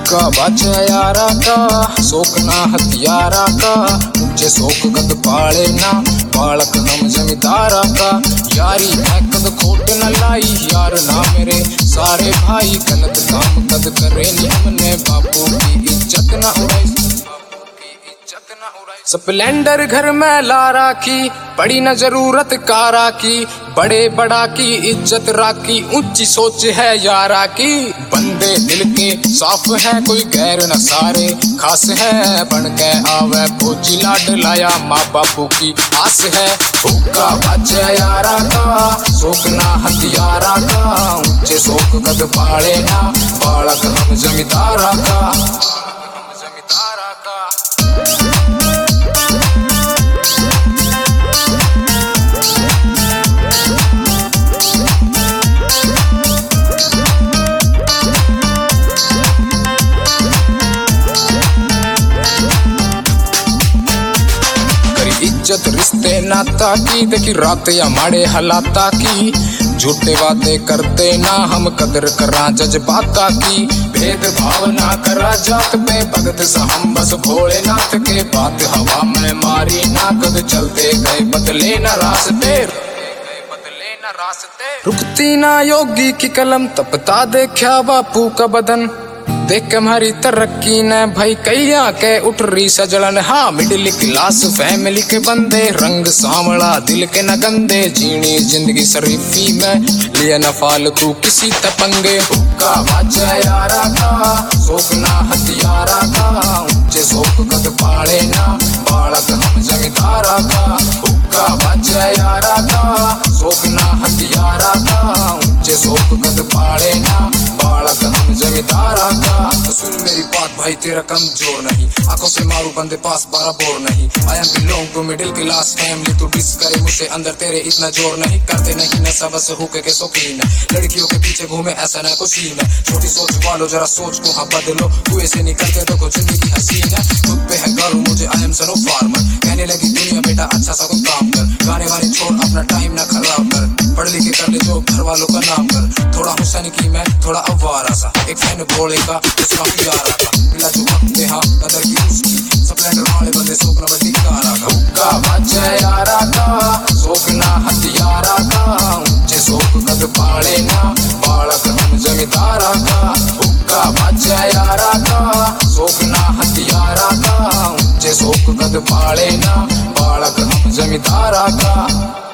हुक्का बाजा यारा का, शौक ना हथियारा का, ऊंचे शौक कद पाले ना, बालक हम जमींदारा का। यारी है कद खोट न लाई, यार ना मेरे सारे भाई, गलत काम कद करे नी हमने, बापू की इज्जत ना उड़ाई, स्प्लेंडर घर में ला राखी, पड़ी न जरूरत कारा की, बड़े बड़ा की इज्जत राखी, ऊंची सोच है यारा की। बंदे दिल के साफ है, कोई गैर न सारे खास है, बन के आवे फौजी लाड लाया, माँ बापू की आस है। हुक्का बाजा यारा का, शौक ना हथियारा का, ऊंचे शौक कद पाले ना, बालक हम जमींदारा का, जमींदारा का। इज्जत रिश्ते नाता की, देखी रात या माड़े हलाता की, झूठे वादे करते ना हम, कदर करा जज्बाता की, भेद भाव ना करा जात पे, भगत सा हम बस भोलेनाथ के, बात हवा में मारी ना, कद चलते गए बदले ना रास्ते, रुकती ना योगी की कलम, तपता देखा बापू का बदन, देख के हमारी तरक्की न भाई कैया के उठ रही सजलन। हाँ मिडिल क्लास फैमिली के बंदे, रंग सांवला दिल के न गंदे, जीनी जिंदगी शरीफी में लिए न फालतू किसी तपंगे। हुक्का बाजा यारा का, शौक ना हथियारा का, ऊंचे शौक कद पाले ना, बालक हम जमींदारा का। हुक्का बाजा यारा का, शौक ना हथियारा का, ऊंचे शौक कद पाले ना, बालक हम जमींदारा का। तो सुन मेरी बात भाई तेरा कमजोर नहीं, आंखों से मारू बंदे पास बारा बोर नहीं, I am belong to middle class family, तू डिस करे मुझसे अंदर तेरे इतना जोर नहीं, करते नहीं नशा बस हुक्के के शौकीन है, लड़कियों के पीछे घूमे ऐसा ना कुछ सीन है, छोटी सोच वालो जरा सोच को हाँ बदलो, कुएं से निकलते देखो जिंदगी हसीन है, खुद पे है गर्व मुझे I am son of farmer, कहने लगी दुनिया बेटा अच्छा सा कोई काम कर, गाने वाने छोड़ अपना टाइम ना खराब कर, पढ़ लिख के कर ले जो घर वालों का नाम कर, थोड़ा हुसैन की मैं थोड़ा अवारा सा, एक फैन बोलेगा उसका प्यारा का, मिला जो वक्त में हाँ कदर की उसकी, स्प्लेंडर वाले बंदे शौक ना बड़ी कारा का। हुक्का बाजा यारा का, शौक ना हथियारा का, ऊंचे शौक कद पाले ना, बालक हम जमींदारा का। हुक्का बाजा यारा का, शौक ना हथियारा का, ऊंचे शौक कद पाले ना, बालक हम जमींदारा का।